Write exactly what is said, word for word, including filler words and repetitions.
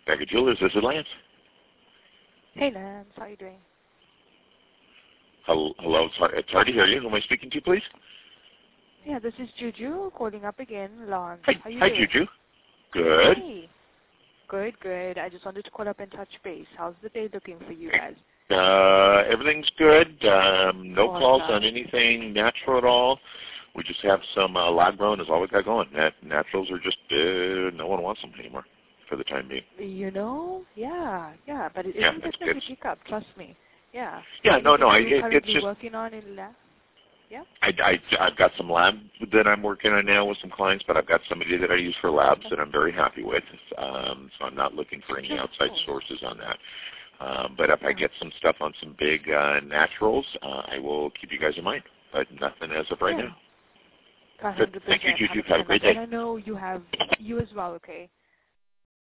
Becca Jewelers, this is Lance. Hey, Lance. How are you doing? Hello, hello. It's hard, it's hard to hear you. Who am I speaking to, please? Yeah, this is Juju calling up again. Lance, Hi, how you hi doing? Juju. Good. Hey. Good, good. I just wanted to call up and touch base. How's the day looking for you guys? Uh, everything's good. Um, no Awesome. calls on anything natural at all. We just have some uh, lab grown is all we got going. Nat- naturals are just, uh, no one wants them anymore for the time being. You know? Yeah, yeah. But it Yeah, isn't it's, definitely it's, pick up, trust me. Yeah. yeah, no, Anything no. I, you're it, currently it's just, working on in lab? Yeah? I, I, I've got some lab that I'm working on now with some clients, but I've got somebody that I use for labs that I'm very happy with. Um, so I'm not looking for any Sure, outside cool. sources on that. Um, but if I get some stuff on some big uh, naturals, uh, I will keep you guys in mind. But nothing as of right Yeah. now. one Good. hundred percent. Thank you, Juju. one hundred percent. Have a great And day. I know you have, you as well, okay?